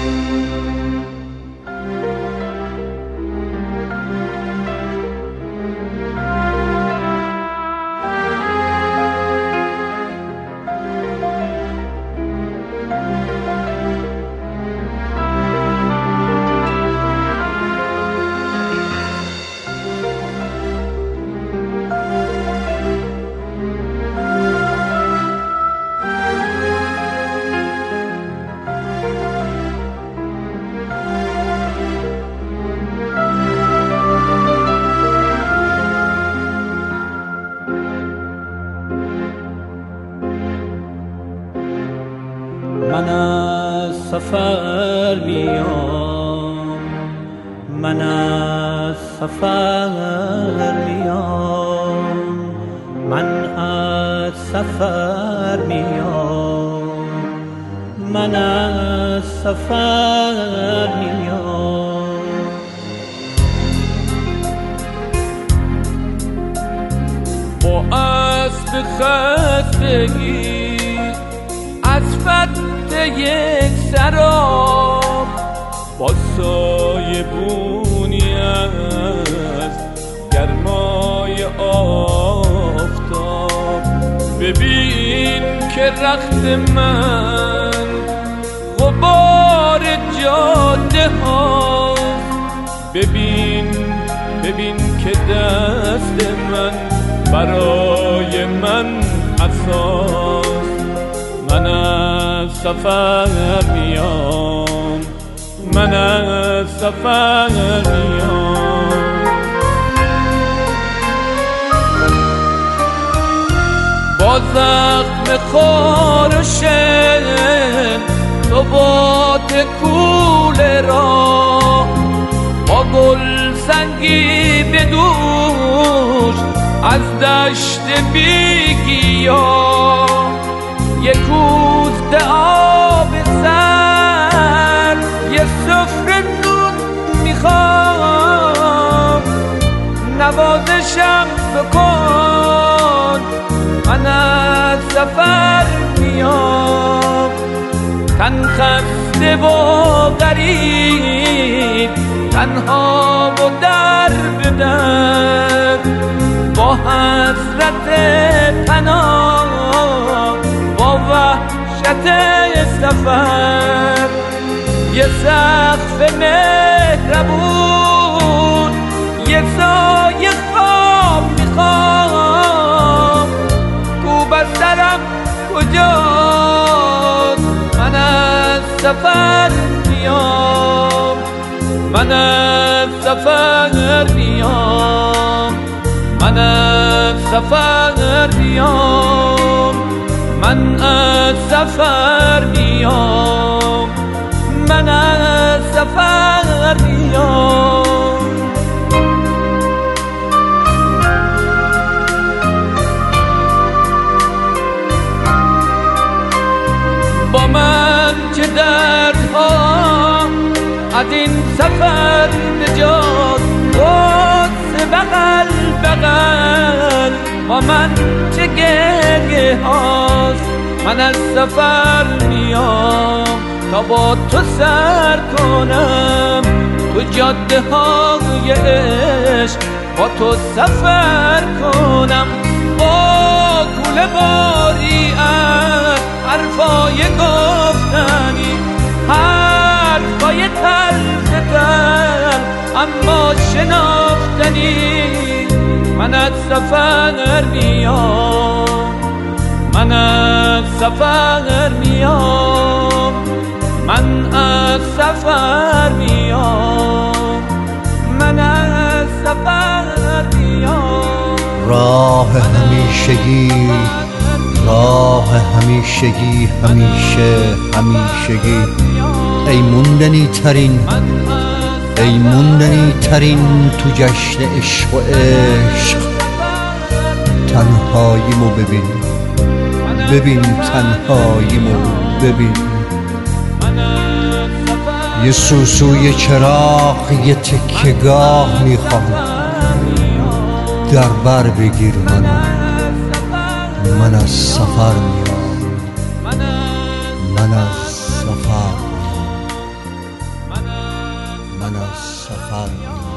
من از سفر میام، من از سفر میام، من از سفر میام، من از سفر میام. با اسب خستگی از فتح یک سراب، با سایه بونی از گرمای آفتاب، ببین که رخت من غبار جاده هاست، ببین که دست من برای من عصاست. من از سفر میام، من از سفر میام. با زخم خارشن تو باد کوله را، با گل سنگی به دوش از دشت بیگیا، یک کوزه آب سر یه سفره نون میخوام، نوازشم بکن. من از سفر میام، تن خسته و غریب، تنها و در به در، با حسرت تنها، با وحشت سفر. یه سقف مهربون، یه سایه خواب میخوام، کو بسترم کجاست؟ من از سفر میام، من از سفر میام، من از سفر میام، من از سفر میام، من از سفر میام. با من چه دردها از این سفر نجات، قدس بغل بغل، با من چه گریه هاست. من از سفر میام تا با تو سر کنم، تو جاده های عشق با تو سفر کنم، با کوله باری از حرفای گفتنی، حرفای تلخ اما شناختنی. من از سفر میام، من از سفر میام، من از سفر میام، من از سفر میام. راه همیشگی، راه همیشگی، همیشه همیشگی، ای موندنی ترین، ای موندنی ترین تو جشن عشق و عشق. تنهاییمو ببین، ببین تنهاییمو ببین. یه سوسوی چراغ، یه تکیه‌گاه میخوام، در بر بگیر منو. من از سفر میام، من از سفر. من از سفر میام.